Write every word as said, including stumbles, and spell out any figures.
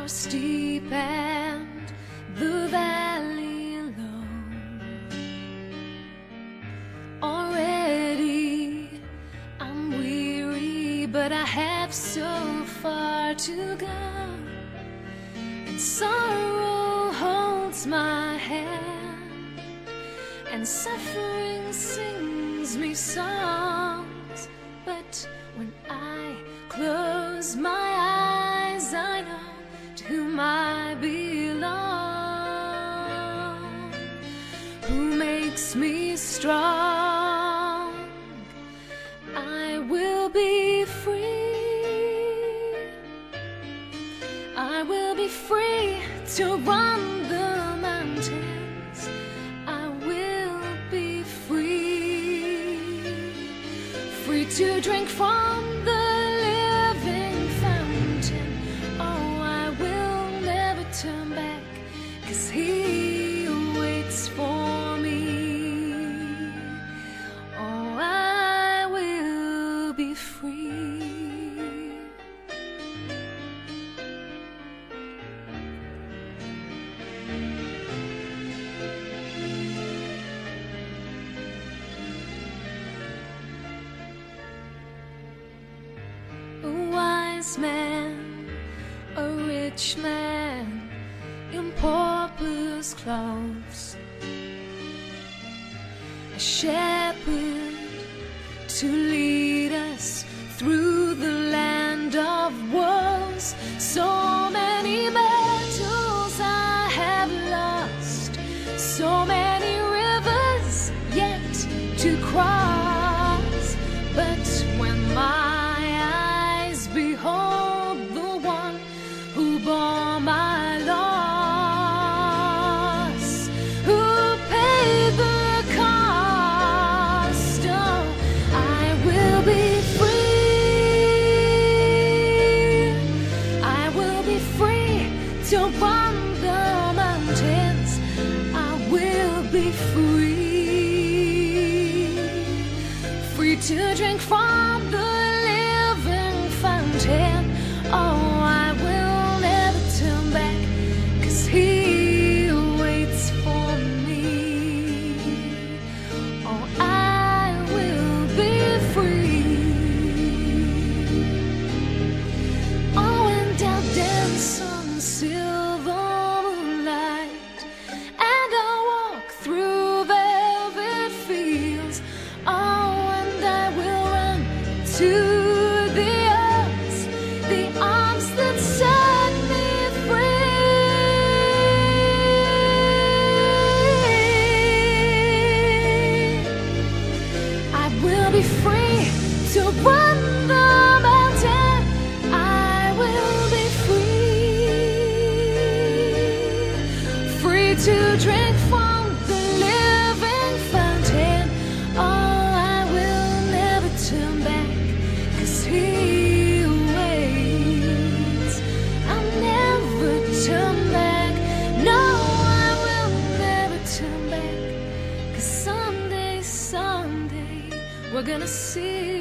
are steep and the valley low. Already I'm weary, but I have so far to go, and sorrow holds my hand, and suffering sings me songs. But when I close my eyes, I know to whom I belong, who makes me strong. I will be free. I will be free to run the mountains. I will be free, free to drink from the living fountain. Oh, I will never turn back, 'cause He waits for me. Oh, I will be free. A wise man, a rich man in pauper's clothes, a shepherd to lead us through the land of woes. So many battles I have lost, so many rivers yet to cross. But when my eyes behold the one who bore my loss, who paid the cost, oh, I will be free. I will be free to run the mountains. I will be free, free to drink from the living fountain. Oh, I will never turn back, 'cause He waits for me. Oh, I will be free. Oh, and I'll dance on silver moonlight, and I'll walk through velvet fields. Oh, and I will run to the arms, the arms that set me free. I will be free to run the mountain. I will be free, free to drink from the living fountain. Oh, I will never turn back, 'cause He waits. I'll never turn back. No, I will never turn back, 'cause someday, someday we're gonna see